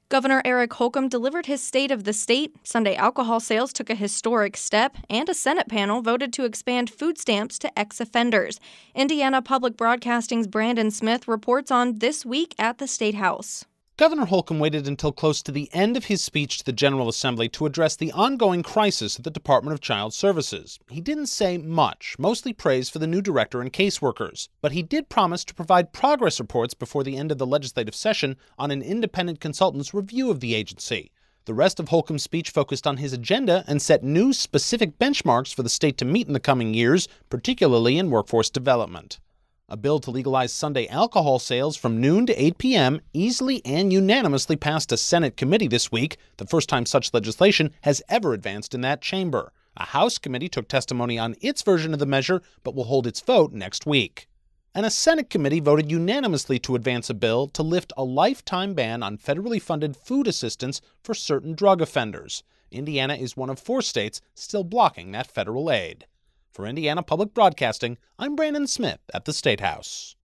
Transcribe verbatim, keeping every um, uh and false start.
Governor Eric Holcomb delivered his State of the State. Sunday alcohol sales took a historic step, and a Senate panel voted to expand food stamps to ex-offenders. Indiana Public Broadcasting's Brandon Smith reports on This Week at the State House. Governor Holcomb waited until close to the end of his speech to the General Assembly to address the ongoing crisis at the Department of Child Services. He didn't say much, mostly praise for the new director and caseworkers, but he did promise to provide progress reports before the end of the legislative session on an independent consultant's review of the agency. The rest of Holcomb's speech focused on his agenda and set new specific benchmarks for the state to meet in the coming years, particularly in workforce development. A bill to legalize Sunday alcohol sales from noon to eight p.m. easily and unanimously passed a Senate committee this week, the first time such legislation has ever advanced in that chamber. A House committee took testimony on its version of the measure, but will hold its vote next week. And a Senate committee voted unanimously to advance a bill to lift a lifetime ban on federally funded food assistance for certain drug offenders. Indiana is one of four states still blocking that federal aid. For Indiana Public Broadcasting, I'm Brandon Smith at the State House.